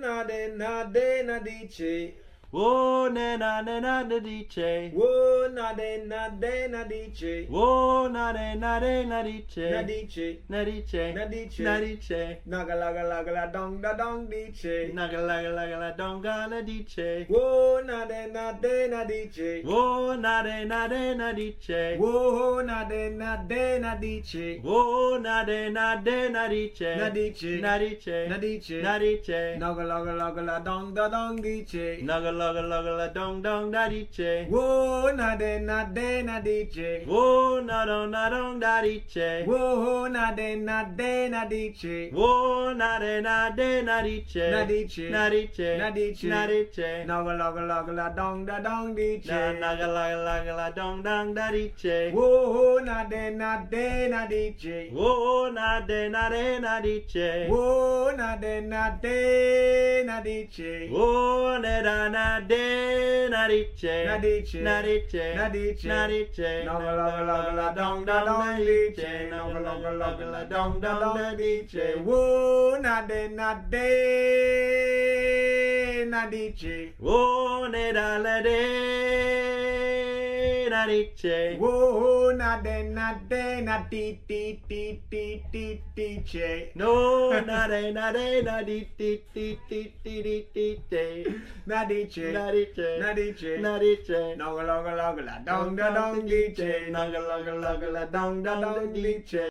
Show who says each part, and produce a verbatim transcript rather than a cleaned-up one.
Speaker 1: na de na de na D J.
Speaker 2: Whoa, na na na na na D J.
Speaker 1: Whoa, na de na de na D J.
Speaker 2: Whoa, na de na de na D J.
Speaker 1: Na D J.
Speaker 2: Na D J.
Speaker 1: Na D J.
Speaker 2: Na D J.
Speaker 1: Naga laga laga la dong da dong D J.
Speaker 2: Naga laga laga la donga la D J.
Speaker 1: Whoa, na de na de na D J.
Speaker 2: Whoa, na de na de na D J.
Speaker 1: Whoa, na de na de na D J.
Speaker 2: Whoa, na de na de na D J.
Speaker 1: Na D J.
Speaker 2: Na D J.
Speaker 1: Na D J.
Speaker 2: Na D J.
Speaker 1: Naga laga laga la dong da dong D J.
Speaker 2: Naga laga laga la dong dong da D J.
Speaker 1: Whoa, na de na de na D J.
Speaker 2: Whoa, na dong na dong da D J.
Speaker 1: Whoa, na de na de na D J.
Speaker 2: Whoa, na de na de na D J.
Speaker 1: Na D J.
Speaker 2: Na D J.
Speaker 1: Na D J.
Speaker 2: Na D J.
Speaker 1: Naga laga laga la dong da dong D
Speaker 2: Na
Speaker 1: J.
Speaker 2: naga laga laga la dong dong da D J.
Speaker 1: Whoa, na de na de na D J.
Speaker 2: Whoa, na de na de na D J.
Speaker 1: Whoa, na de na de na D J.
Speaker 2: Whoa, na da na de na D J.
Speaker 1: Na D J.
Speaker 2: Na D J.
Speaker 1: Na D J.
Speaker 2: Na D J.
Speaker 1: Naga laga laga la dong da dong D J. Naga laga laga la dong da dong D J. Whoa, na de na de na D J.
Speaker 2: Whoa, ne da la de na D J.
Speaker 1: Whoa, na de na de na D D D D D D J.
Speaker 2: No, na de na de na D D D D D D D D.
Speaker 1: Na D J.
Speaker 2: Na D J.
Speaker 1: Na D J.
Speaker 2: Na D J.
Speaker 1: Naga laga laga la dong da dong D J.
Speaker 2: Naga laga laga la dong dong D J.